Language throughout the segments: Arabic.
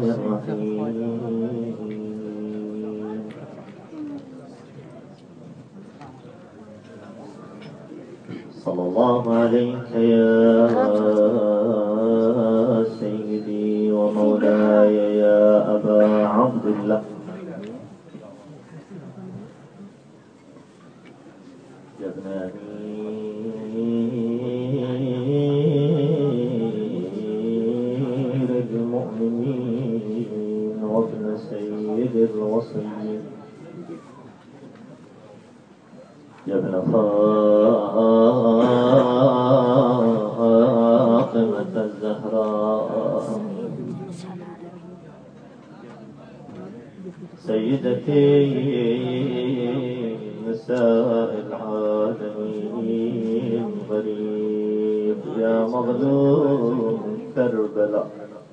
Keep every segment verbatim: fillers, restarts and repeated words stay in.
الرحيم. صلى الله عليك يا سيدي ومولاي يا أبا عبد الله. يا ابن أمير المؤمنين وابن سيد الوصيين، يا ابن فاطمة الزهراء، سيدتي نساء العالمين، غريب يا مظلوم كربلاء،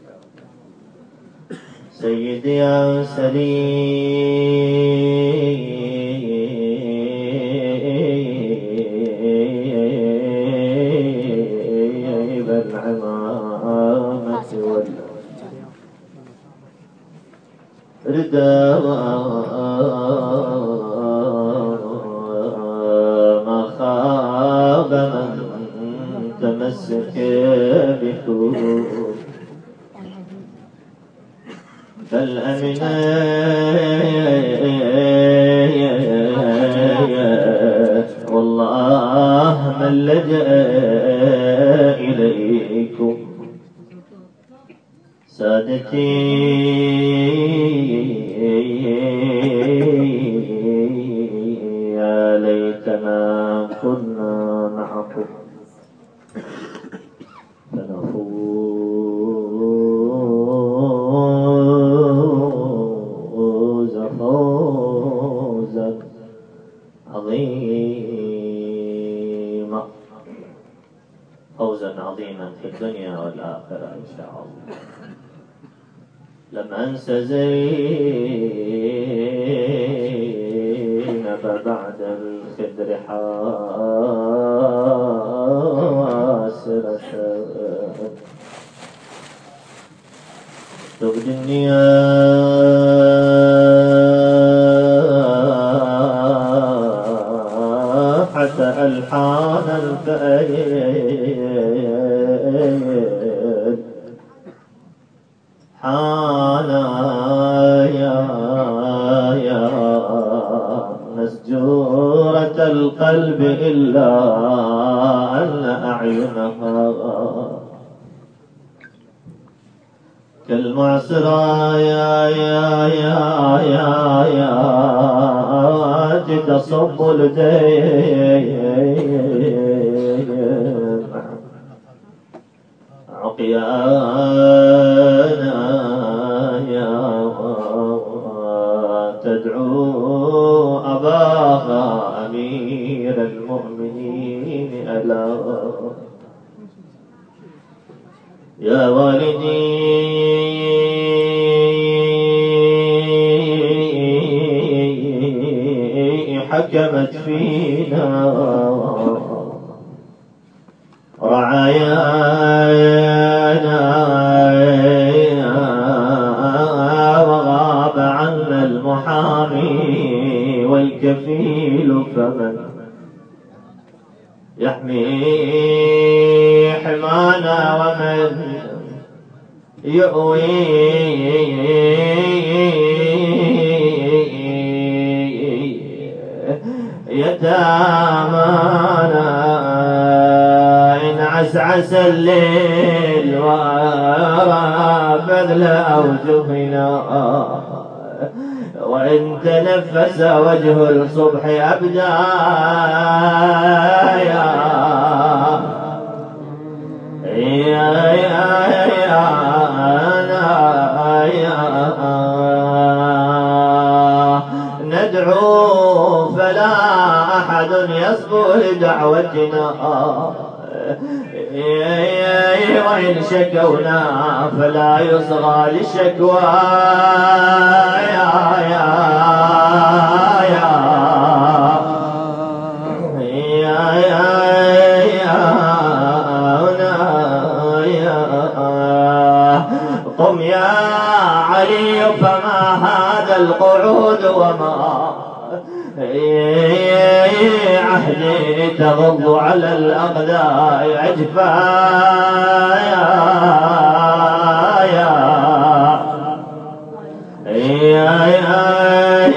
سيدي يا سليم العمامة والرداء، ما خاب من تمسك بحبوب، بل أمن والله من لجأ إليكم. سادتي يا ليتنا كنا معكم فنفوز فوزا عظيما، فوزا عظيما في الدنيا والآخرة إن شاء الله. لم أنس زينب بعد الخدر حاسرة، تبدي النياحة ألحان الفأيد، حانا يا يا مسجورة القلب إلا أن أعينها كالمعصرة يا يا يا يا يا تصب الدين عقيانا يا تدعو أباها أمير المؤمنين ألا يا والدي حكمت فينا رعايانا وغاب عنا المحامي والكفيل، فمن يحمي حمانا ومن يؤوي يتامانا إن عسعس الليل وبذل أوجهنا، وإن تنفس وجه الصبح أبدى يا يا يا يا ندعو فلا أحد يصبو لدعوتنا، وإن شكونا فلا يصغى للشكوى يا يا يا يا يا يا قم يا علي فما هذا القعود وما عهدي تغض على الأقداء عجفايا يا يا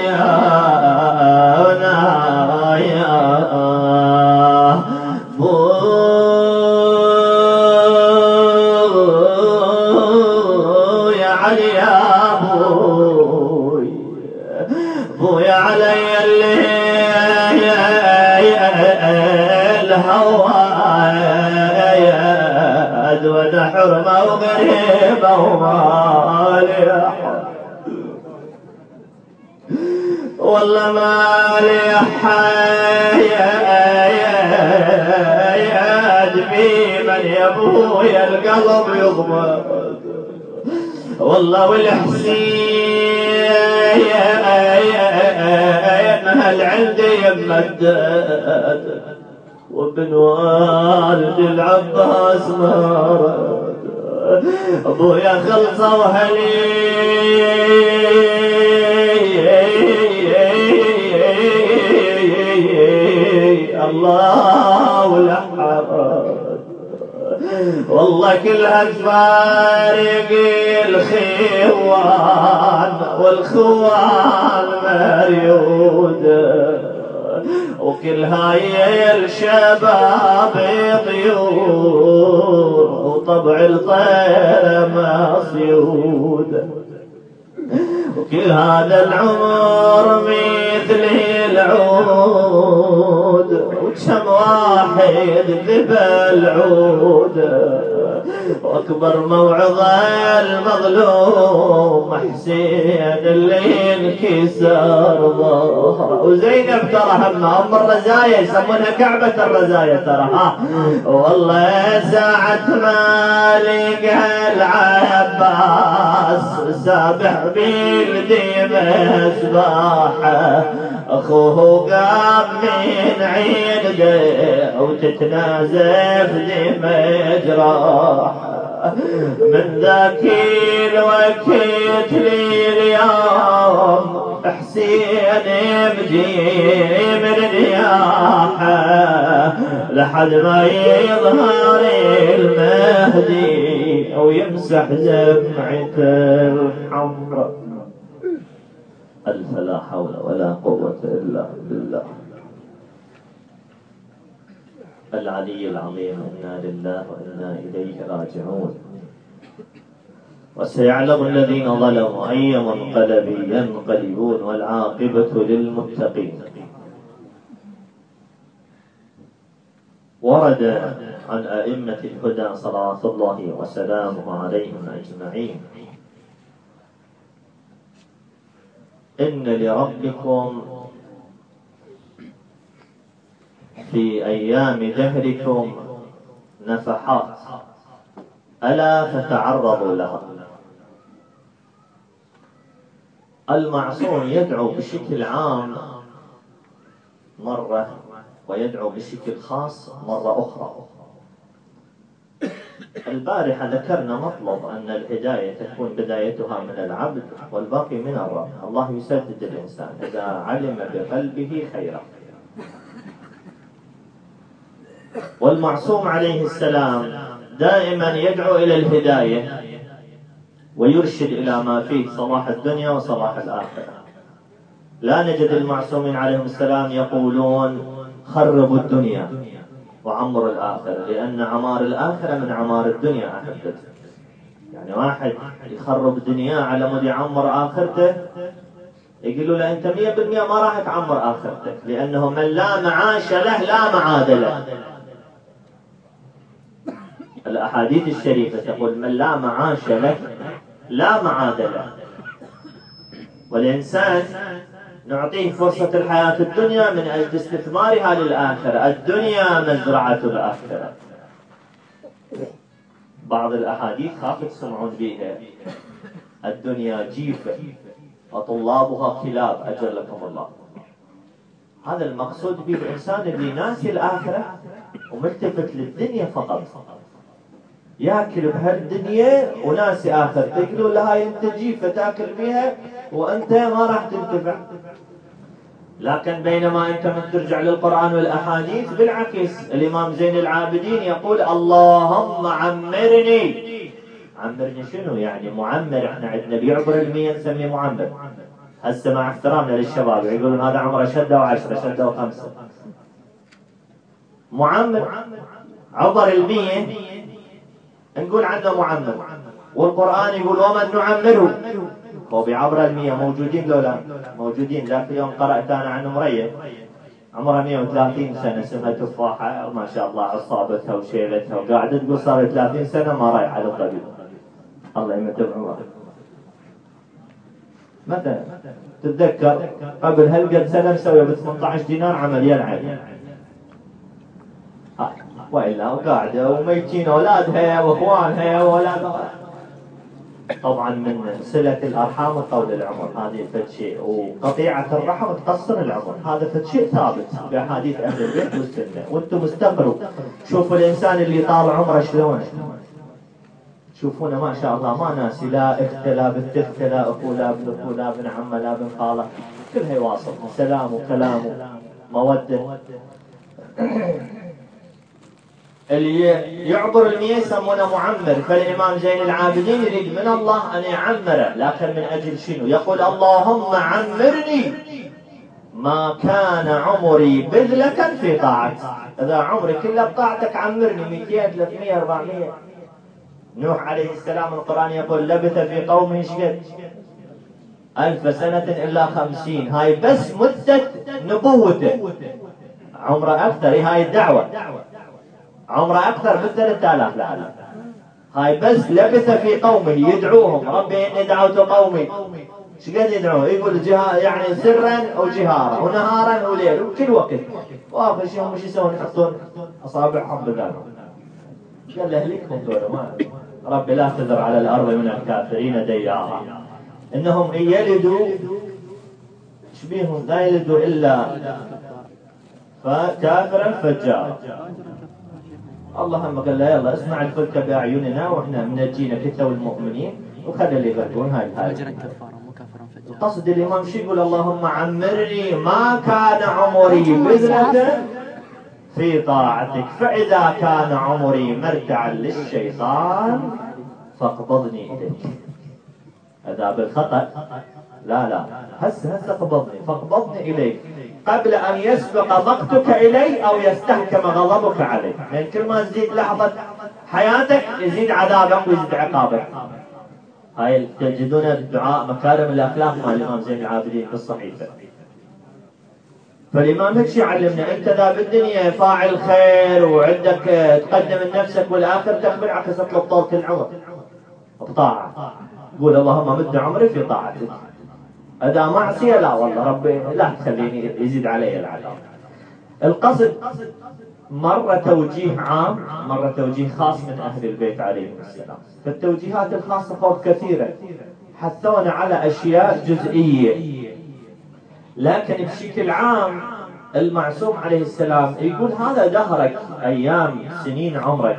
حرمة وغريبة ومالي والله مالي حياد في من يبويا القلب يضمد والله والحسين هل عندي يمدد وابن والد العباس مرد ابويا خلصه وهلي الله والحرد والله كلها تفارق الخوان والخوان مريوده وكل هاي الشباب طيور وطبع الطير مصيود وكل هذا العمر مثل العود وكم واحد ذبى العود واكبر موعظة المظلوم حسين اللي انكسر ظهره وزينب ترى همها ام الرزايا يسمونها كعبة الرزايا ترى ها والله ساعة ما لقى العباس سابح بالدي مصباحه اخوه قام من عيده وتتنازف دم جراح من ذاك الوقت لي اليوم حسين بجي من النياحه لحد ما يظهر المهدي ويمسح دمعته الحمراء. ألف لا حول ولا قوة إلا بالله العلي العظيم. إنا لله وإنا إليه راجعون. وسيعلم الذين ظلموا أي منقلب ينقلبون والعاقبة للمتقين. ورد عن أئمة الهدى صلوات الله وسلامه عليهم أجمعين إن لربكم في أيام دهركم نفحات ألا فتعرضوا لها. المعصوم يدعو بشكل عام مرة ويدعو بشكل خاص مرة أخرى. البارحة ذكرنا مطلب أن الهداية تكون بدايتها من العبد والباقي من الرب. الله يسدد الإنسان إذا علم بقلبه خيرا. والمعصوم عليه السلام دائما يدعو إلى الهداية ويرشد إلى ما فيه صلاح الدنيا وصلاح الآخرة. لا نجد المعصومين عليهم السلام يقولون خربوا الدنيا وعمروا الآخرة، لأن عمار الآخرة من عمار الدنيا أحبتي. يعني واحد يخرب دنياه على مود يعمر آخرته يقولوا له أنت مية بالمية ما راح تعمر آخرتك، لأنه من لا معاش له لا معاد له. الأحاديث الشريفة تقول من لا معاش له لا معاد له. والإنسان نعطيه فرصة الحياة الدنيا من أجل استثمارها للآخرة. الدنيا مزرعة الآخرة. بعض الأحاديث خاف تسمعون بها. الدنيا جيفة وطلابها كلاب أجلكم الله. هذا المقصود به الإنسان اللي ناسي الآخرة وملتفت للدنيا فقط. ياكل بهالدنيا وناسي آخر، تقولوا لها انت جي فتاكل فيها وانت ما راح تنتفع. لكن بينما انت من ترجع للقرآن والأحاديث بالعكس، الإمام زين العابدين يقول اللهم عمرني. عمرني شنو يعني؟ معمر، احنا عندنا بيعبر المية نسميه معمر. هسه مع احترامنا للشباب يقولون هذا عمره شدة وعشرة شدة وخمسة. معمر عبر المية نقول عنه معمر، والقرآن يقول ومن نعمره. هو بعبر المية موجودين لو لا؟ موجودين. ذاك اليوم قرأت أنا عن مرية عمرها مئة وثلاثين سنة، اسمها تفاحة وما شاء الله عصابتها وشيلتها، وقاعدة تقول صار ثلاثين سنة ما رايح على الطبيب. الله يمتع عمرها. مثلا تتذكر قبل هالقد سنة مسوية ب ثمانية عشر دينار عملية العين، وإلا وقاعدة وميتين أولادها وأخوانها وأولادها. طبعا من صلة الأرحام وطول العمر، هذه فد شيء، وقطيعة الرحم تقصر العمر، هذا فد شيء ثابت بأحاديث أهل البيت والسنة. وأنتم استغروا شوفوا الإنسان اللي طال عمره شلون، تشوفونه ما شاء الله ما ناسي لا اخت لا بنت اخت لا اخو لا ابن اخو لا ابن عمه لا ابن خاله، كلها يواصل سلام وكلام وموده. اللي يعبر المية يسمونه معمر. فالإمام زين العابدين يريد من الله أن يعمره، لكن من أجل شنو؟ يقول اللهم عمرني ما كان عمري بذلة في طاعتك. إذا عمري كله بطاعتك عمرني مئتين ثلاثمئة أربعمئة. نوح عليه السلام القرآن يقول لبث في قومه شقد ألف سنة إلا خمسين. هاي بس مدة نبوته، عمره أكثر. هاي الدعوة عمره أكثر من ثلاثة آلاف لعله. هاي بس لبث في قومه يدعوهم ربي إني دعوت قومي. شقد يدعوه؟ يقول جها يعني سرا أو جهارا ونهارا وليل وكل وقت. وآخر شيء هم شو يسوون؟ يحطون أصابعهم بذلهم. قال له اهلكهم دول ما ربي لا تذر على الأرض من الكافرين ديارا. إنهم إن يلدوا شبيهم لا يلدوا إلا فكافرا فجارا. اللهم قال له يلا اسمع الفلك بأعيننا وإحنا منجينا كتاب المؤمنين وخلي اللي يغلبون هاي الحاجة. قصد الإمام شو يقول؟ اللهم عمرني ما كان عمري بذلة في طاعتك، فإذا كان عمري مرتعا للشيطان فاقبضني إليك. هذا بالخطأ، لا لا هس هس اقبضني فاقبضني إليك قبل أن يسبق ضغطك إلي أو يستحكم غضبك علي. لأن كل ما تزيد لحظة حياتك يزيد عذابك ويزيد عقابك. هاي تجدون الدعاء مكارم الأخلاق مع الإمام زين العابدين بالصحيفة. فالإمام هيك يعلمنا، أنت ذا بالدنيا فاعل خير وعندك تقدم لنفسك والآخر تخبر عكس تطلب طولة العمر بطاعة. قول اللهم مد عمري في طاعتك. هذا معصية لا والله ربي لا تخليني يزيد علي العذاب. القصد مرة توجيه عام مرة توجيه خاص من أهل البيت عليهم السلام. فالتوجيهات الخاصة فوق كثيرة، حثونا على أشياء جزئية، لكن بشكل عام المعصوم عليه السلام يقول هذا دهرك أيام سنين عمرك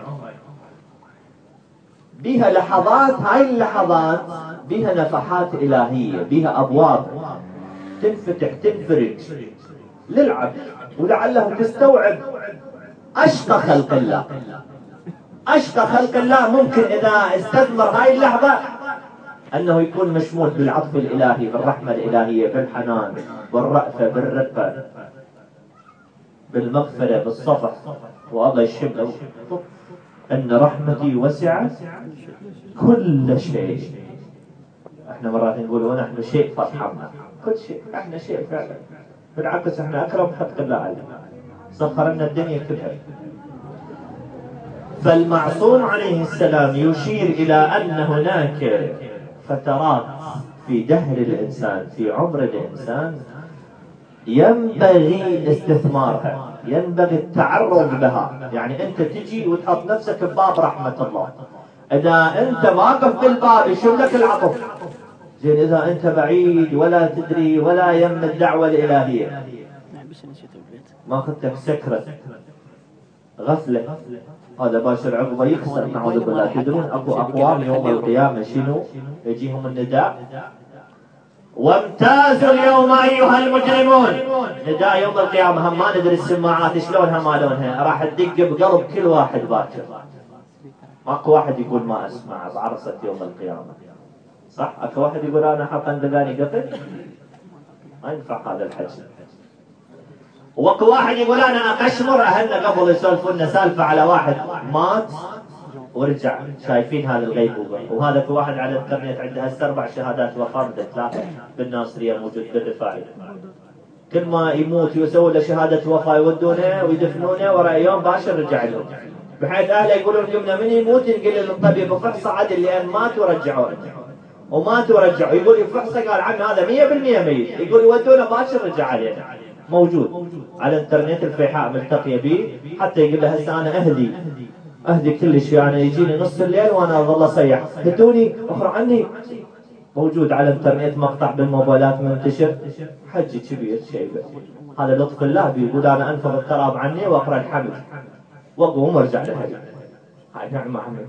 بها لحظات، هاي اللحظات بها نفحات إلهية، بها أبواب تنفتح تنفرج للعبد، ولعله تستوعب أشقى خلق الله. أشقى خلق الله ممكن إذا استثمر هاي اللحظة أنه يكون مشمول بالعطف الإلهي، بالرحمة الإلهية، بالحنان، بالرأفة، بالرقة، بالمغفرة، بالصفح. والله يشبه أن رحمتي وسعت كل شيء. احنا مرات نقول ونحن شيء فارحمنا كل شيء، احنا شيء فعلا. بالعكس احنا أكرم خلق الله علينا، سخر لنا الدنيا كلها. فالمعصوم عليه السلام يشير إلى أن هناك فترات في دهر الإنسان، في عمر الإنسان، ينبغي استثمارها، ينبغي التعرض لها. يعني أنت تجي وتحط نفسك بباب رحمة الله. إذا أنت واقف بالباب يشوف لك العطف زين، إذا أنت بعيد ولا تدري ولا يم الدعوة الإلهية ما خدتك سكرة غفلة هذا باشر عقبه يكسر نعوذ بالله. تدرون اكو اقوام يوم القيامه شنو يجيهم النداء؟ وامتازوا اليوم ايها المجرمون. نداء يوم القيامه هم ما ندري السماعات شلونها ما لونها، راح تدق بقلب كل واحد باكر. ماكو واحد يقول ما اسمع بعرصه يوم القيامه، صح؟ اكو واحد يقول انا حقا دقاني قطن؟ ما ينفع هذا الحكي. واكو واحد يقول انا اقشمر. اهلنا قبل يسولفون لنا سالفه على واحد مات ورجع، شايفين هذا الغيبوبه. وهذا في واحد على الانترنت عنده هسه اربع شهادات وفاه، ثلاثه بالناصريه موجود بالرفاعي. كل ما يموت يسوي له شهاده وفاه يودونه ويدفنونه، ورا يوم باشر رجع لهم، بحيث اهله يقولون قمنا من يموت ينقل للطبيب فحصه عدل لان مات ورجعوه. ومات ورجعوا، يقول يفحصه قال عن هذا مية بالمية ميت، يقول يودونه باشر رجع علينا. موجود على الانترنت الفيحاء ملتقيه به، حتى يقول له هسه انا اهدي اهدي كلش، يعني يجيني نص الليل وانا اظل اصيح هدوني اخر عني. موجود على الانترنت مقطع بالموبايلات منتشر، حجي كبير شيبه. هذا لطف الله بيقول انا انفض التراب عني واقرا الحمد واقوم وارجع لهدي. هاي نعمه عمي.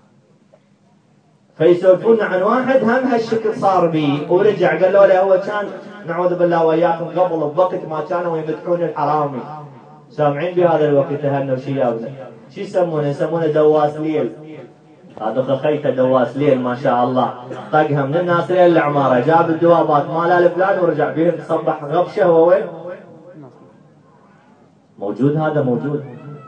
فيسولفون عن واحد هم هالشكل صار بيه ورجع، قالوا له هو كان نعوذ بالله وياكم قبل بوقت ما كانوا يمدحون الحرامي. سامعين بهذا الوقت اهلنا وشيابنا شو يسمونه؟ يسمونه دواس ليل. هذا خيته دواس ليل ما شاء الله، طقها من الناس ليل العماره، جاب الدوابات مال الفلان ورجع بهم صبح غبشه. هو وين؟ موجود، هذا موجود.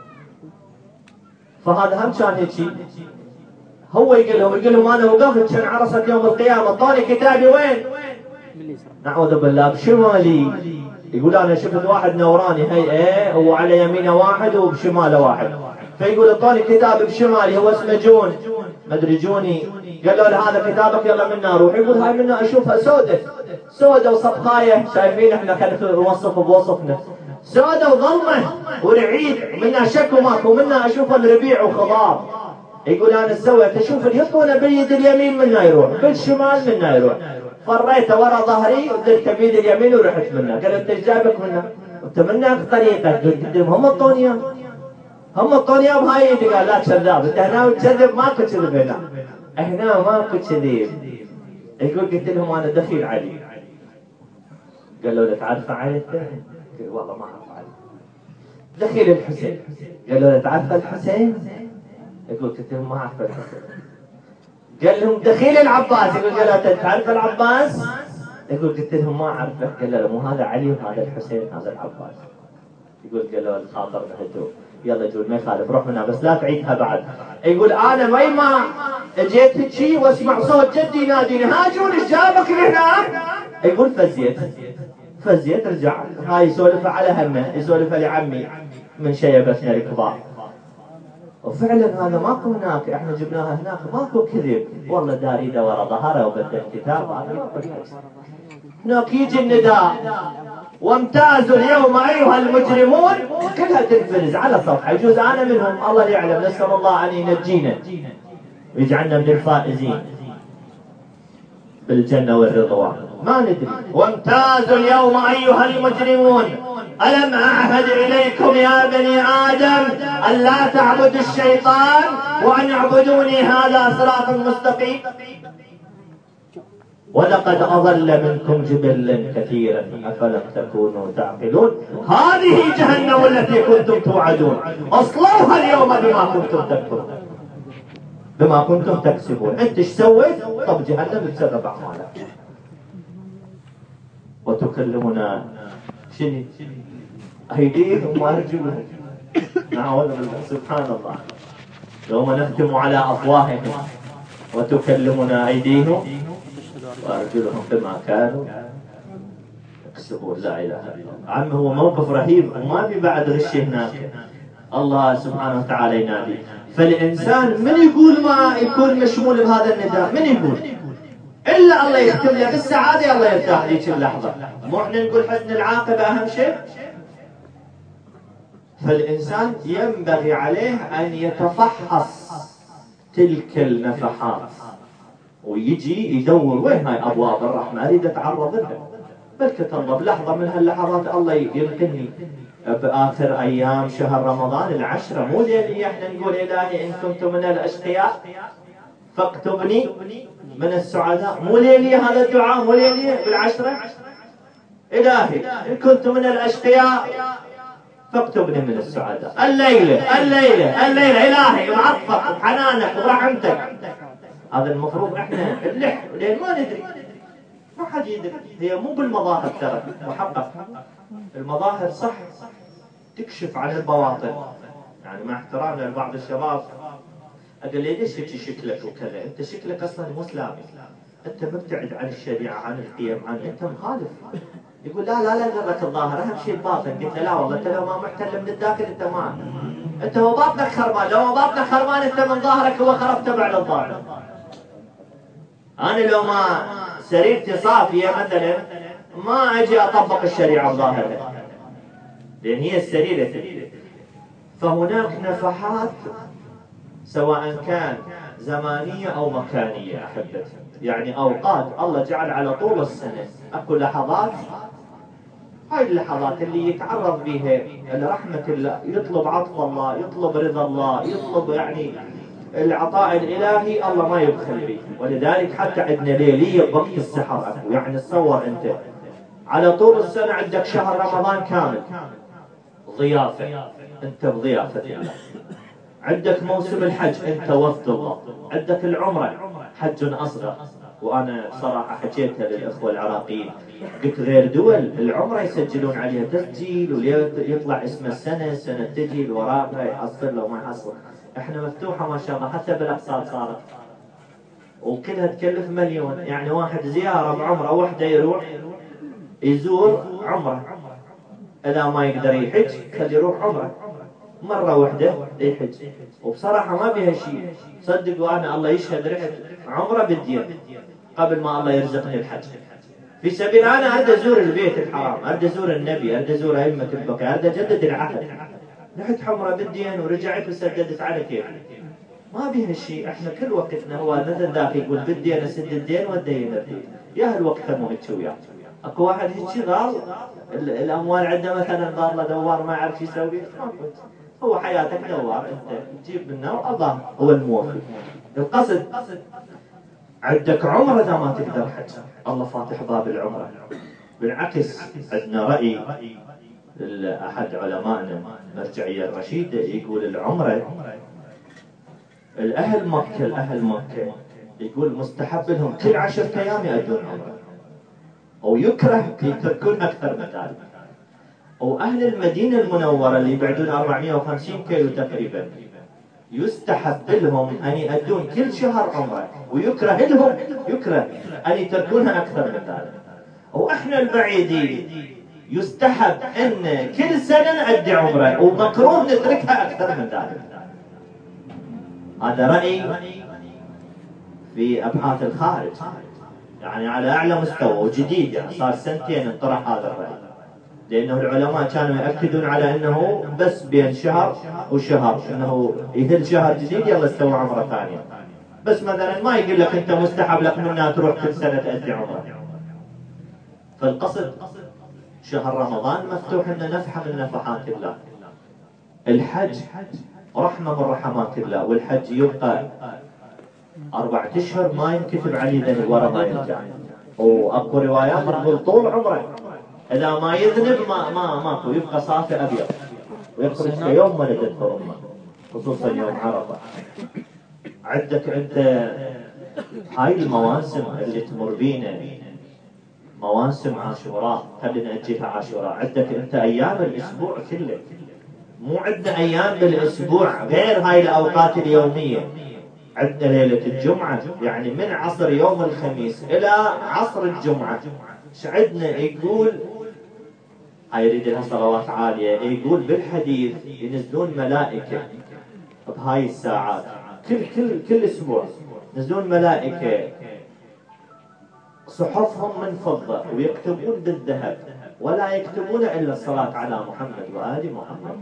فهذا هم كان هيك. هو يقول لهم يقول لهم انا وقفت كان عرصت يوم القيامه طاني كتابي وين؟ نعوذ بالله بشمالي. يقول انا شفت واحد نوراني هي ايه، وعلى يمينه واحد وبشماله واحد. فيقول طاني كتابي بشمالي هو اسمه جون، ما ادري جوني. قال له هذا كتابك يلا منا روح. يقول هاي منا اشوفها سودة سودة وصفخايه، شايفين احنا خلينا نوصف بوصفنا سودة وظلمه ورعيد، منا شك وماكو، منا اشوف الربيع وخضار. يقول انا سويت اشوف يحطونه بيد اليمين منا يروح، بالشمال منا يروح. فريته ورا ظهري ودرته بيد اليمين ورحت منه. قال انت ايش جايبك منه؟ انت منك طريقك. قلت قدام هم الطونيا هم الطونيا بهاي يدي. قال لا كذاب انت هنا وتكذب، ماكو كذب هنا، هنا ماكو كذب. يقول قلت لهم انا دخيل علي. قالوا له تعرف علي انت؟ قال والله ما اعرف علي. دخيل الحسين. قالوا له تعرف الحسين؟ يقول قلت لهم ما اعرف الحسين. قال لهم دخيل العباس. يقول قال له تعرف العباس؟ يقول قلت لهم ما اعرفه. قال له مو هذا علي وهذا الحسين هذا العباس. يقول قال له الخاطر بهدوء يلا يقول ما يخالف روح منها بس لا تعيدها بعد. يقول انا وين ما اجيت هيجي واسمع صوت جدي يناديني هاجون ايش جابك هنا؟ يقول فزيت فزيت رجع. هاي يسولف على همه، يسولف لعمي من شيبتنا الكبار. وفعلا هذا ماكو هناك، احنا جبناها هناك ماكو كذب، والله داريده ورا ظهره وبدل كتاب. هذا ماكو هناك يجي النداء وامتازوا اليوم ايها المجرمون، كلها تنفرز على صفحه. يجوز انا منهم، الله يعلم، نسال الله ان ينجينا ويجعلنا من الفائزين بالجنه والرضوان، ما ندري. وامتازوا اليوم ايها المجرمون ألم أعهد إليكم يا بني آدم أن لا تعبدوا الشيطان وأن اعبدوني هذا صراط مستقيم. ولقد أضل منكم جبلا كثيرا أفلم تكونوا تعقلون. هذه جهنم التي كنتم توعدون اصلوها اليوم بما كنتم تكفرون بما كنتم تكسبون. أنت ايش سويت؟ طب جهنم بسبب أعمالك. وتكلمنا شنو؟ أيديهم وأرجلهم. نعوذ بالله. سبحان الله. يوم نختم على أفواههم وتكلمنا أيديهم وأرجلهم بما كانوا يكسبون. لا إله إلا الله. عم هو موقف رهيب وما في بعد غش هناك. الله سبحانه وتعالى ينادي. فالإنسان من يقول ما يكون مشمول بهذا النداء؟ من يقول؟ إلا الله يختم له بالسعادة، الله يرتاح ذيك اللحظة. مو احنا نقول حسن العاقبة أهم شيء؟ فالإنسان ينبغي عليه أن يتفحص تلك النفحات ويجي يدور وين هاي أبواب الرحمة أريد أتعرض لها. بل تطلب لحظة من هاللحظات الله ينقلني بآخر أيام شهر رمضان العشرة، مو ليلية احنا نقول إلهي إن كنت من الأشقياء فاكتبني من السعداء، مو ليلية هذا الدعاء، مو ليلية بالعشرة. إلهي إن كنت من الأشقياء فاكتبني من السعداء. الليلة الليلة الليلة إلهي بعطفك وبحنانك وبرحمتك. هذا المفروض احنا نلح لين ما ندري، ما حد يدري. هي مو بالمظاهر ترى محقق، المظاهر صح تكشف عن البواطن. يعني مع احترامنا لبعض الشباب اقول لي ليش هيك شكلك وكذا، انت شكلك اصلا مو اسلامي، انت مبتعد عن الشريعه عن القيم عن انت مخالف. يقول لا لا لا نغرك الظاهر اهم شيء الباطن. قلت له لا والله انت لو ما محتل من الداخل انت ما انت هو باطنك خربان، لو هو باطنك خربان انت من ظاهرك هو خرب تبع للظاهر. انا لو ما سريرتي صافيه مثلا ما اجي اطبق الشريعه بظاهرها لان هي السريره. فهناك نفحات سواء كان زمانيه او مكانيه احبتي، يعني اوقات الله جعل على طول السنه اكو لحظات، هاي اللحظات اللي يتعرض بها لرحمه الله، يطلب عطف الله، يطلب رضا الله، يطلب يعني العطاء الالهي، الله ما يبخل به. ولذلك حتى عندنا ليليه بوقت السحر اكو، يعني تصور انت على طول السنه عندك شهر رمضان كامل ضيافه، انت بضيافه الله. عندك موسم الحج انت وفد الله، عندك العمره حج اصغر. وانا بصراحه حكيتها للاخوه العراقيين، قلت غير دول العمره يسجلون عليها تسجيل ويطلع اسم السنه، سنه تجي الوراقه يحصل لو ما يحصل. احنا مفتوحه ما شاء الله، حتى بالاقساط صارت وكلها تكلف مليون. يعني واحد زياره بعمره وحده يروح يزور عمره، اذا ما يقدر يحج خليه يروح عمره مرة واحدة يحج. وبصراحة ما بيها شيء، صدقوا أنا الله يشهد رحت عمرة بالدين قبل ما الله يرزقني الحج في سبيل. أنا أريد أزور البيت الحرام، أريد أزور النبي، أريد أزور أئمة البقية، أريد أجدد العهد. رحت عمرة بالدين ورجعت وسددت على كيفي، ما بيها شيء. احنا كل وقتنا هو مثل ذاك يقول بدي أنا أسد الدين والدين الدين، يا هالوقت مو هيك وياه. اكو واحد هيك غار الاموال عنده مثلا ضار له دوار ما يعرف يسوي، هو حياتك دوار انت تجيب منه والله هو الموفي. القصد عندك عمره اذا ما تقدر حج الله فاتح باب العمره. بالعكس عندنا راي احد علمائنا مرجعيه الرشيده يقول العمره الاهل مكه الاهل مكه يقول مستحب لهم كل عشرة ايام يأدون عمره، او يكره يتركون اكثر من ذلك. واهل المدينه المنوره اللي يبعدون أربعمئة وخمسين كيلو تقريبا يستحب لهم ان يأدون كل شهر عمره، ويكره لهم يكره ان يتركونها اكثر من ذلك. واحنا البعيدين يستحب ان كل سنه نأدي عمره، ومكروه نتركها اكثر من ذلك. هذا راي في ابحاث الخارج، يعني على اعلى مستوى وجديد، يعني صار سنتين انطرح هذا الراي، لانه العلماء كانوا ياكدون على انه بس بين شهر وشهر انه يهل شهر جديد يلا استوى عمره ثانيه، بس مثلا ما يقول لك انت مستحب لك منها تروح كل سنه تأدي عمره. فالقصد شهر رمضان مفتوح لنا نفحه من نفحات الله. الحج رحمه من رحمات الله، والحج يبقى أربعة أشهر ما ينكتب عليه ذنب ورا ما يرجع. وأكو روايات تقول طول عمره إذا ما يذنب ما ما ماكو، يبقى صافي أبيض ويخرج في يوم ولدته أمه، خصوصا يوم عرفة. عندك أنت هاي المواسم اللي تمر بينا، مواسم عاشوراء، خلينا نأجلها عاشوراء. عندك أنت أيام الأسبوع كله، مو عندنا أيام بالأسبوع غير هاي الأوقات اليومية. عندنا ليلة الجمعة، يعني من عصر يوم الخميس إلى عصر الجمعة عندنا يقول هاي يريد لها صلوات عالية. يقول بالحديث ينزلون ملائكة بهاي الساعات كل كل كل أسبوع، ينزلون ملائكة صحفهم من فضة ويكتبون بالذهب، ولا يكتبون إلا الصلاة على محمد وآل محمد.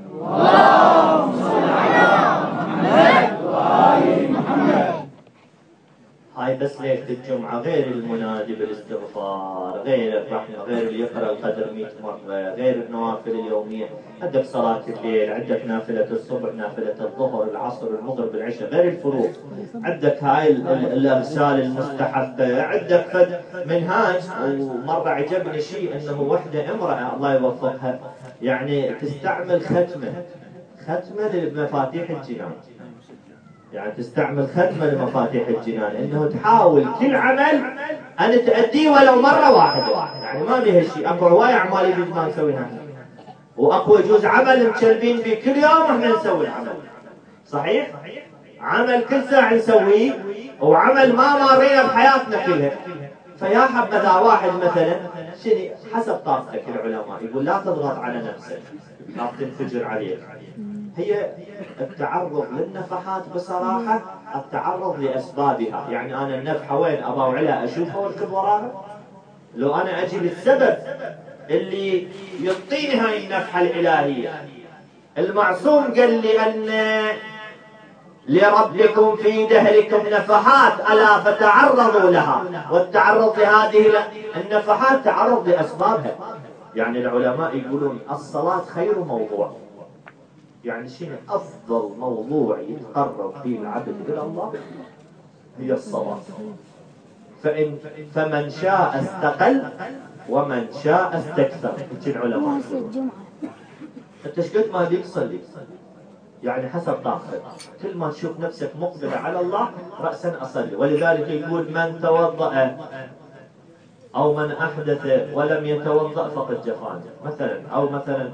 اللهم صل على محمد وآل محمد. هاي هاي بس ليلة الجمعة، غير المنادي بالاستغفار، غير الرحمة، غير اللي يقرأ القدر مئة مرة، غير النوافل اليومية. عندك صلاة الليل، عندك نافلة الصبح، نافلة الظهر، العصر، المغرب، العشاء، غير الفروض. عندك هاي الأمثال المستحبة، عندك فد منهاج. ومرة عجبني شيء أنه وحدة امرأة الله يوفقها يعني تستعمل ختمة ختمة لمفاتيح الجنان، يعني تستعمل ختمة لمفاتيح الجنان، انه تحاول كل عمل ان تأديه ولو مرة واحدة. يعني ما بيها شيء، اكو هواية اعمال يجوز ما نسويها، واكو يجوز عمل مشربين به كل يوم احنا نسوي العمل صحيح، عمل كل ساعة نسويه، وعمل ما مارينا بحياتنا كلها. فيا حبذا واحد مثلا شنو حسب طاقتك، العلماء يقول لا تضغط على نفسك، لا تنفجر عليك. هي التعرض للنفحات بصراحة، التعرض لأسبابها. يعني أنا النفحة وين أبا وعلا أشوفها واركض وراها؟ لو أنا أجي للسبب اللي يعطيني هاي النفحة الإلهية. المعصوم قال لي أن لربكم في دهركم نفحات ألا فتعرضوا لها. والتعرض لهذه النفحات تعرض لأسبابها. يعني العلماء يقولون الصلاة خير موضوع. يعني شنو أفضل موضوع يتقرب فيه العبد إلى الله؟ هي الصلاة. فإن فمن شاء استقل ومن شاء استكثر. يجي العلماء أنت ايش قد ما بيصلي يعني حسب طاقتك، كل ما تشوف نفسك مقبلة على الله رأسا أصلي. ولذلك يقول من توضأ أو من أحدث ولم يتوضأ فقد جفان مثلا، أو مثلا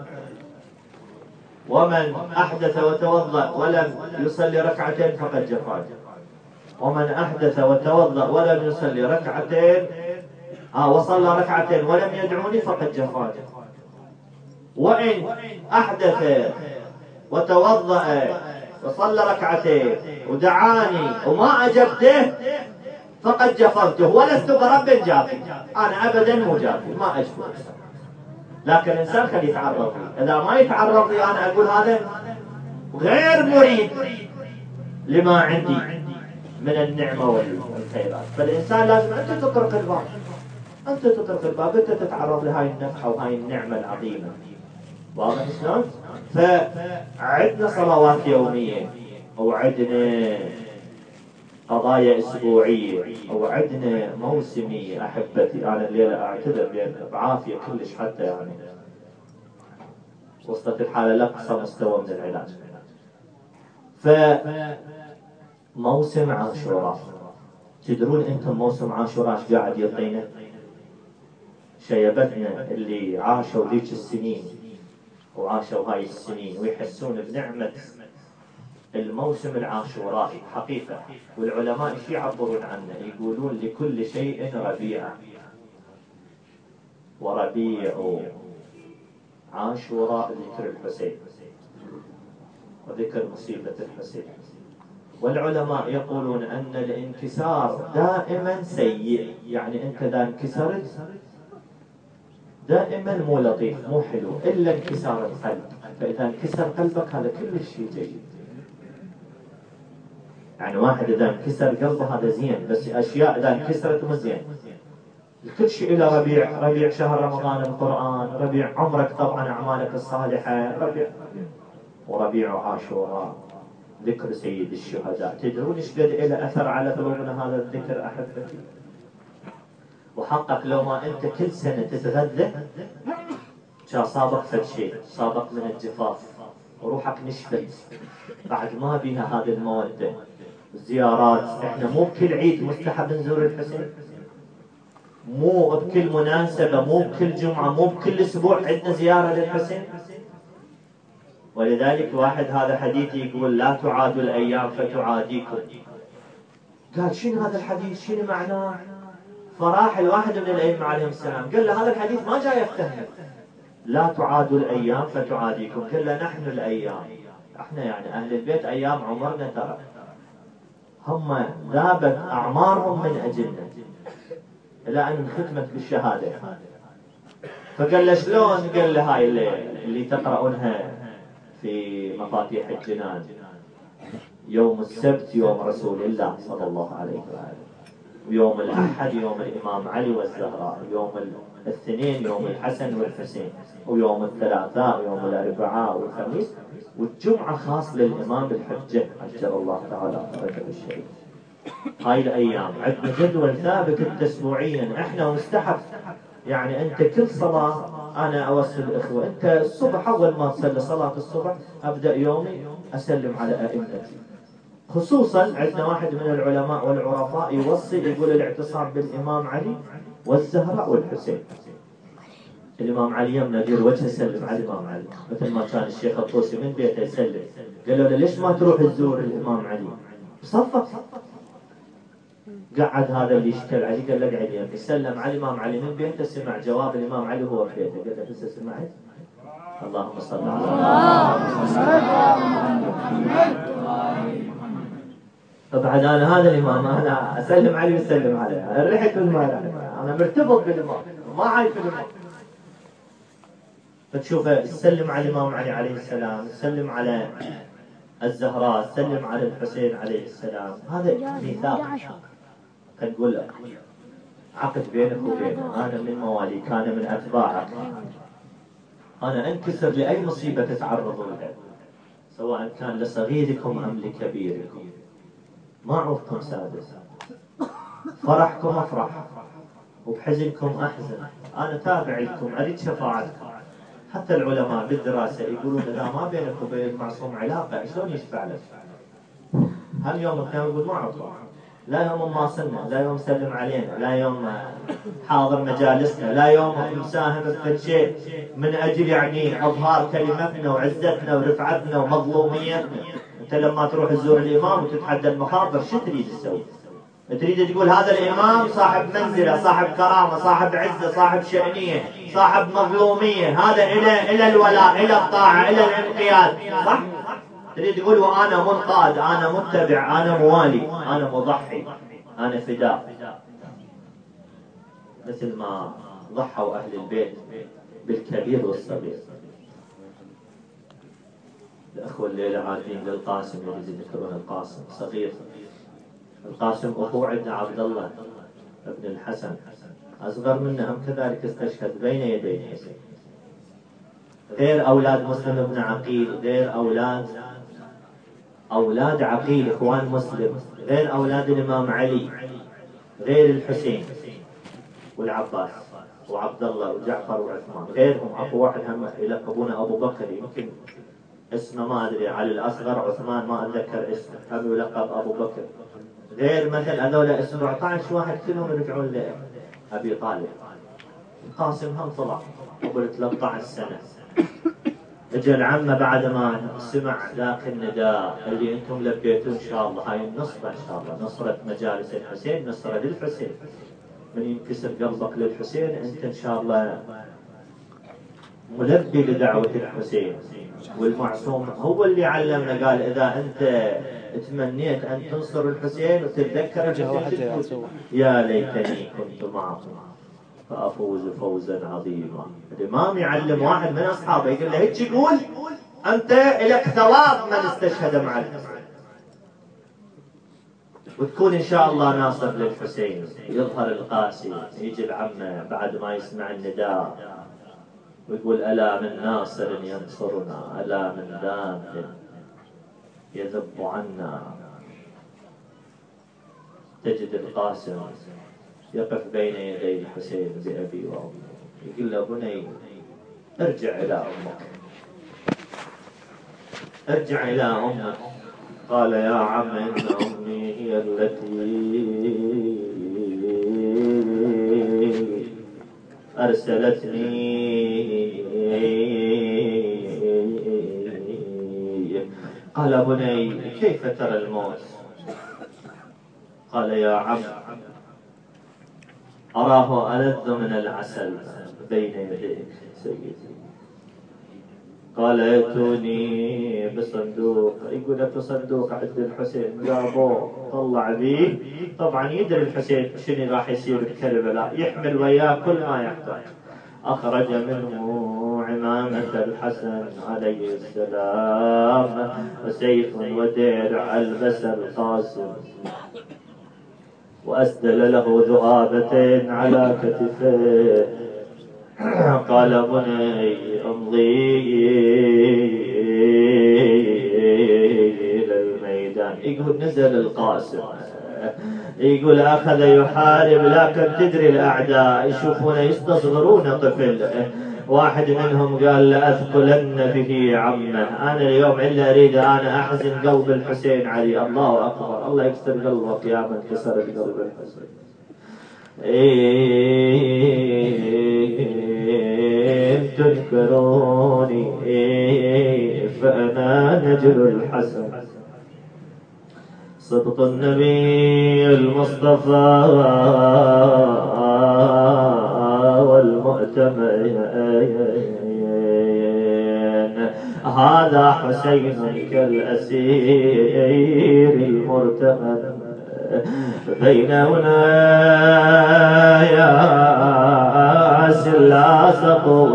ومن أحدث وتوضأ ولم يصلي ركعتين فقد جفان، ومن أحدث وتوضأ ولم يصلي ركعتين آه وصلى ركعتين ولم يدعوني فقد جفان، وإن أحدث وتوضأ وصلى ركعتين ودعاني وما أجبته فقد جفرته ولست برب جافي. أنا أبدا مو جافي، ما أجبر. لكن الإنسان خليه يتعرض لي. إذا ما يتعرض لي أنا أقول هذا غير مريد لما عندي من النعمة والخيرات. فالإنسان لازم أنت تطرق الباب، أنت تطرق الباب، أنت تتعرض لهاي النفحة وهاي النعمة العظيمة. واضح شلون؟ فعندنا صلوات يومية، وعندنا قضايا أسبوعية، وعندنا موسمية. أحبتي أنا الليلة أعتذر بعافية كلش، حتى يعني وصلت الحالة لأقصى مستوى من العلاج. فموسم عاشوراء، تدرون أنتم موسم عاشوراء ايش قاعد يعطينا؟ شيبتنا اللي عاشوا ذيك السنين وعاشوا هاي السنين ويحسون بنعمة الموسم العاشورائي حقيقة. والعلماء ايش يعبرون عنه؟ يقولون لكل شيء ربيع، وربيع عاشوراء ذكر الحسين وذكر مصيبة الحسين. والعلماء يقولون أن الانكسار دائما سيء. يعني أنت إذا انكسرت دائما مو لطيف مو حلو إلا انكسار القلب. فإذا انكسر قلبك هذا كل شيء جيد. يعني واحد إذا انكسر قلبه هذا زين، بس أشياء إذا انكسرت مو زين. كل شيء إلى ربيع. ربيع شهر رمضان القرآن، ربيع عمرك طبعا أعمالك الصالحة، ربيع وربيع عاشوراء ذكر سيد الشهداء. تدرون ايش قد إلى أثر على قلوبنا هذا الذكر أحبتي؟ وحقك لو ما أنت كل سنة تتغذى كان صابق فد شيء، صابق من الجفاف وروحك نشفت، بعد ما بيها هذه المودة. الزيارات احنا مو بكل عيد مستحب نزور الحسين، مو بكل مناسبة، مو بكل جمعة، مو بكل أسبوع عندنا زيارة للحسين. ولذلك واحد هذا حديث يقول لا تعادوا الأيام فتعاديكم. قال شنو هذا الحديث؟ شنو معناه؟ فراح الواحد من الأئمة عليهم السلام قال له هذا الحديث ما جاي يفتهم. لا تعادوا الأيام فتعاديكم. قال له نحن الأيام، احنا يعني أهل البيت أيام عمرنا ترى، هم ذابت أعمارهم من أجلنا إلى أن ختمت بالشهادة. فقال له شلون؟ قال له هاي اللي, اللي تقرؤونها في مفاتيح الجنان، يوم السبت يوم رسول الله صلى الله عليه وآله، ويوم الأحد يوم الإمام علي والزهراء، يوم الاثنين يوم الحسن والحسين، ويوم الثلاثاء يوم الأربعاء والخميس، والجمعة خاص للإمام الحجة عجل الله تعالى فرجه الشريف. هاي الأيام عندنا جدول ثابت أسبوعيا احنا ومستحب، يعني أنت كل صلاة أنا أوصل الإخوة، أنت الصبح أول ما تصلي صلاة الصبح أبدأ يومي أسلم على أئمتي. خصوصا عندنا واحد من العلماء والعرفاء يوصي يقول الاعتصام بالإمام علي والزهراء والحسين. الإمام علي يوم ندير وجهه يسلم على الإمام علي، مثل ما كان الشيخ الطوسي من بيته يسلم. قالوا له ليش ما تروح تزور الإمام علي؟ صفق. قعد هذا اللي يشتغل علي قال له اقعد يمي، سلم على الإمام علي من بيته، سمع جواب الإمام علي وهو في بيته، قال له لسه سمعت؟ اللهم صل على محمد. فبعد أنا هذا الإمام أنا أسلم عليه وأسلم عليه، رحت ما أنا مرتبط بالإمام ما عايف الإمام. فتشوف سلم على الإمام علي عليه السلام، سلم على الزهراء، سلم على الحسين عليه السلام. هذا ميثاق تقول لك عقد بينك وبينه، أنا من مواليك، أنا من أتباعك، أنا أنكسر لأي مصيبة تتعرضوا لها، سواء كان لصغيركم أم لكبيركم. ما عوفكم سادس، فرحكم أفرح وبحزنكم أحزن، أنا تابع لكم أريد شفاعتكم. حتى العلماء بالدراسة يقولون إذا ما بينك وبين المعصوم علاقة شلون يشفع لك؟ هل يوم القيامة يقول ما عطوا، لا يوم ما صلنا، لا يوم سلم علينا، لا يوم حاضر مجالسنا، لا يوم مساهم في شيء من أجل يعني إظهار كلمتنا وعزتنا ورفعتنا ومظلوميتنا. أنت لما تروح تزور الإمام وتتحدى المخاطر شو تريد تسوي؟ تريد تقول هذا الإمام صاحب منزلة، صاحب كرامة، صاحب عزة، صاحب شأنية، صاحب مظلومية، هذا إلى إلى الولاء، إلى الطاعة، إلى الانقياد، صح؟ تريد تقول وأنا منقاد، أنا متبع، أنا موالي، أنا مضحي، أنا فداء، مثل ما ضحوا أهل البيت بالكبير والصغير. الأخوة الليلة عادين للقاسم يريد يذكرون القاسم صغير. القاسم أخوه عندنا عبد الله ابن الحسن أصغر منه، هم كذلك استشهد بين يدي الحسين. غير أولاد مسلم بن عقيل، غير أولاد أولاد عقيل إخوان مسلم، غير أولاد الإمام علي، غير الحسين والعباس وعبد الله وجعفر وعثمان، غيرهم أخو واحد هم يلقبونه أبو بكر، يمكن اسمه ما أدري، علي الأصغر، عثمان ما أتذكر اسمه، هم يلقب أبو بكر. غير مثل هذول اسمه سبعة عشر واحد كلهم يرجعون لأبي طالب. القاسم هم طلع قبل ثلاثة عشر سنة. اجى العمه بعد ما سمع ذاك النداء اللي انتم لبيتوه ان شاء الله، هاي النصره ان شاء الله، نصره مجالس الحسين، نصره للحسين. من ينكسر قلبك للحسين انت ان شاء الله ملبي لدعوه الحسين. والمعصوم هو اللي علمنا، قال اذا انت تمنيت ان تنصر الحسين وتتذكر الحسين يا ليتني كنت معكم فأفوز فوزا عظيما. الإمام يعلم واحد من أصحابه يقول له هيك يقول أنت لك ثواب من استشهد مع الحسين، وتكون إن شاء الله ناصر للحسين. يظهر القاسي يجي العمة بعد ما يسمع النداء ويقول ألا من ناصر ينصرنا، ألا من ذاب يذب عنا. تجد القاسم يقف بين يدي الحسين بأبي وأمي يقول له بني ارجع إلى أمك، ارجع إلى أمك. قال يا عم إن أمي هي التي أرسلتني. قال بني كيف ترى الموت؟ قال يا عم أراه ألذ من العسل بين يديك سيدي. قال ائتوني بصندوق، يقول لك صندوق عند الحسين، جابوه طلع به، طبعا يدري الحسين شنو راح يصير بكربلاء، يحمل وياه كل ما يحتاج. أخرج منه عمامة الحسن عليه السلام وسيف ودرع ألبس القاسم. وأسدل له ذهابتين على كتفيه. قال بني امضي إلى الميدان. يقول نزل القاسم، يقول أخذ يحارب، لكن تدري الأعداء يشوفون يستصغرون طفل. واحد منهم قال لأثقلن به عمه، أنا اليوم إلا أريد أنا أحزن قلب الحسين علي. الله أكبر، الله يكسر قلبك يا من كسرت قلب الحسين. إن تنكروني فأنا نجل الحسن، صدق النبي المصطفى والمؤتمن. هذا حسين كالأسير المرتهن بيننا يا سلاسق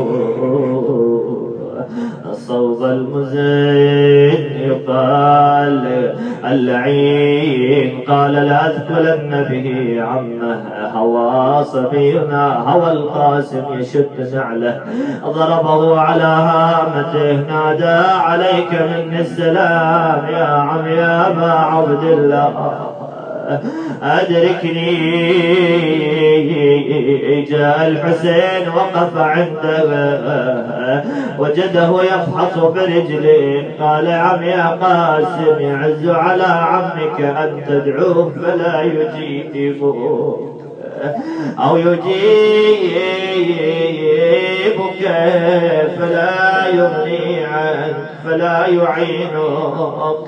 صوب المزين يقال اللعين. قال لأثقلن به عمه، هوى صبينا هوى القاسم يشد نعله، ضربه على هامته، نادى عليك مني السلام يا عم يا أبا عبد الله أدركني. جاء الحسين وقف عنده وجده يفحص برجلين. قال عم يا قاسم يعز على عمك أن تدعوه فلا يجيبك أو يجيبك فلا يغني عنك فلا يعينك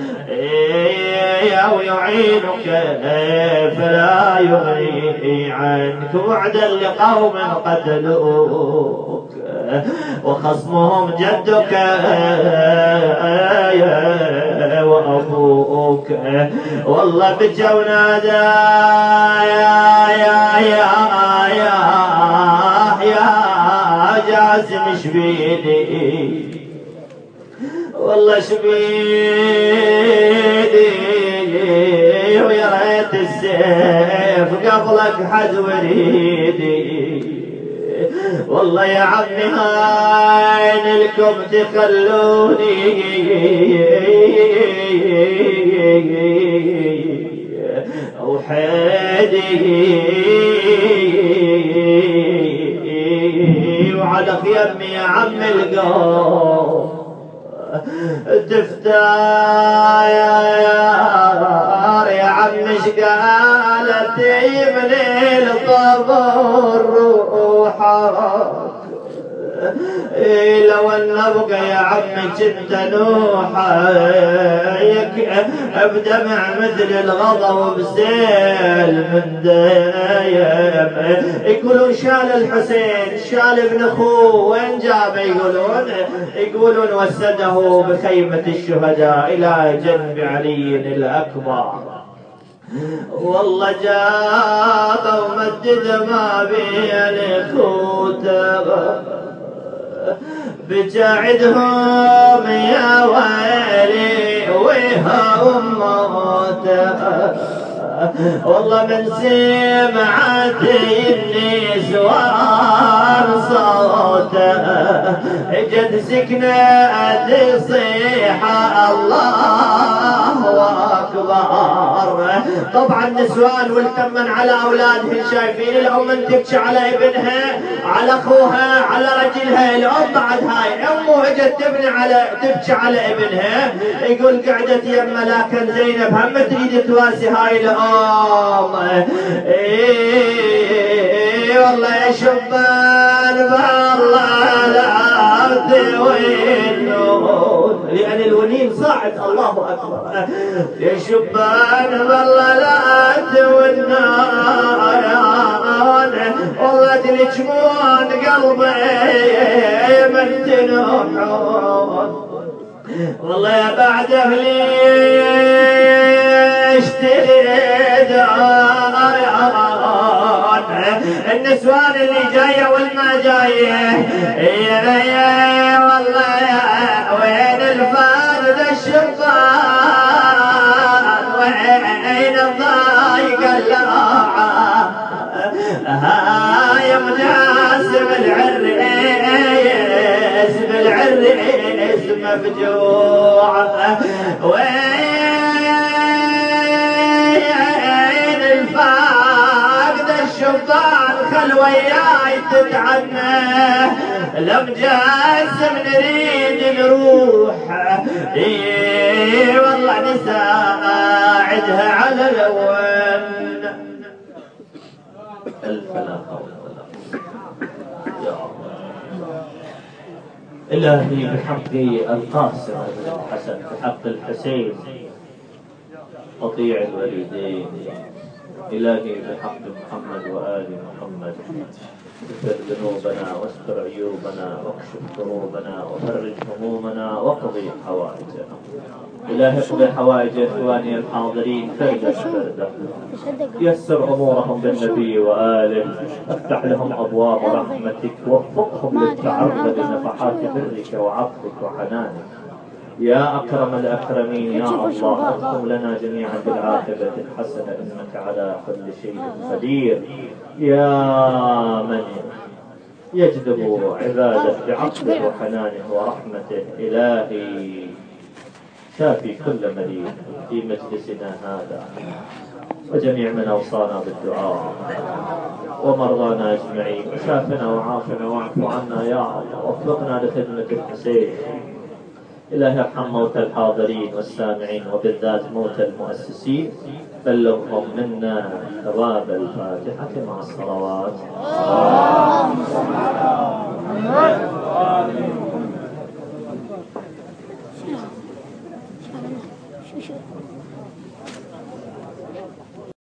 أو يعينك فلا يغني عنك. وعدا لقوم قتلوك وخصمهم جدك وأبوك. والله بجا ونادى يا يا يا يا يا جاسم شبيدي، والله شبيدي ويا ريت السيف قبلك حد وريدي. والله يا عمي هاين لكم تخلوني وحيدي وعلى خيمي يا عم القوم تفتاير يا عم شقالت يبني الطبر روحك. لو ان ابقى يا عمي كنت نوحك بدمع مثل الغضب بسيل من دايم. يقولون شال الحسين شال ابن اخوه وين جابه؟ يقولون يقولون وسده بخيمة الشهداء الى جنب علي الاكبر. والله جاب ومدد ما بين خوته بجاعدهم يا ويلي وهم موته. والله من سمعت النسوان صوته جد سكنت صيحة الله أكبر. طبعا النسوان والتمن على أولادهن شايفين الأم تبكي على ابنها على أخوها على رجلها. الأم بعد هاي أمه اجت تبني على تبكي على ابنها. يقول قعدت يمه لكن زينب هم تريد تواسي هاي الأم. إيه والله يا شبان بالله لا توينون لأن الونين صاعد. الله أكبر يا شبان بالله لا توينون. والله تلجمون قلبي من تنوحون. والله يا بعد أهلي اشتريد النسوان اللي جاية والما جاية. والله يا وين الفارد الشبان وين الضايقة يا مناسب العريس بالعريس مفجوع وين الفاقد الشبان خل وياي تتعنى لم جاسم نريد نروح اي والله نساعدها على الون الف لا حول ولا قوة يا الله. إلهي بحق القاسم بن الحسن بحق الحسين قطيع الوالدين إلهي بحق محمد وآل محمد اغفر ذنوبنا واستر عيوبنا واكشف كروبنا وفرج همومنا وقضي حوائجنا. إلهي اقضي حوائج إخواني الحاضرين فردا فردا يسر أمورهم بالنبي وآله افتح لهم أبواب رحمتك وفقهم للتعرض لنفحات برك وعطفك وحنانك يا أكرم الأكرمين يا الله. اختم لنا جميعا بالعاقبة الحسنة إنك على كل شيء قدير يا من يجذب عباده بعطفه وحنانه ورحمته. إلهي شافي كل مريض في مجلسنا هذا وجميع من أوصانا بالدعاء ومرضانا أجمعين وشافنا وعافنا واعف عنا يا الله ووفقنا لخدمة الحسين. إلهي ارحم موتى الحاضرين والسامعين وبالذات موتى المؤسسين بلغهم منا ثواب الفاتحة مع الصلوات.